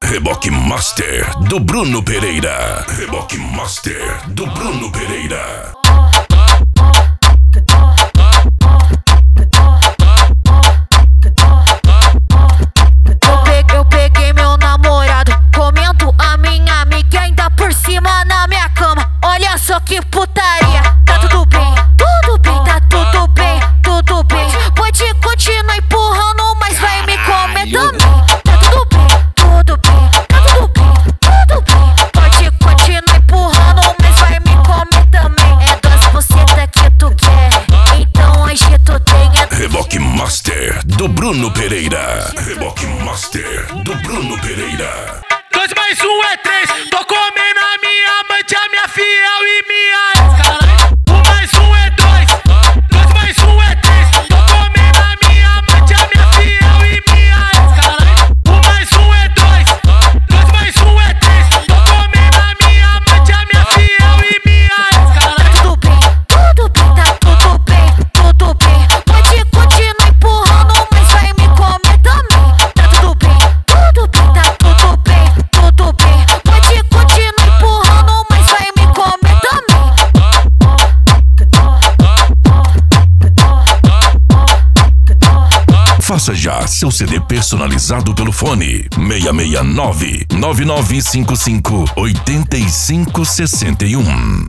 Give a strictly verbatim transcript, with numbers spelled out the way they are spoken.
Reboque Master do Bruno Pereira. Reboque Master do Bruno Pereira. Eu peguei meu namorado comendo a minha amiga, ainda por cima na minha cama. Olha só que putaria. Tá tudo bem, tudo bem, tá tudo bem, tudo bem. Pode continuar empurrando, mas vai me comer também. Tá tudo bem, tudo bem, tá tudo bem, tudo bem. Pode continuar empurrando, mas vai me comer também. É duas bucetas que tu quer, então hoje tu tem. Reboque Master do Bruno Pereira. Reboque Master do Bruno Pereira. Dois mais um é três. Tô comendo a minha amante, a minha fiel e minha ex. Um mais um é dois. Dois mais um é três. Tô comendo a minha amante, a minha fiel e minha ex. Um mais um é dois. Dois mais um é três. Tô comendo a minha amante, a minha fiel e minha ex. Tá tudo bem, tudo bem, tá tudo bem, tudo bem. Pode continuar empurrando, mas vai me comer também. Tá tudo bem, tudo bem, tá tudo bem, tudo bem. Pode continuar empurrando, mas vai me comer também. Faça já seu C D personalizado pelo fone seis seis nove, nove nove cinco cinco, oito cinco seis um.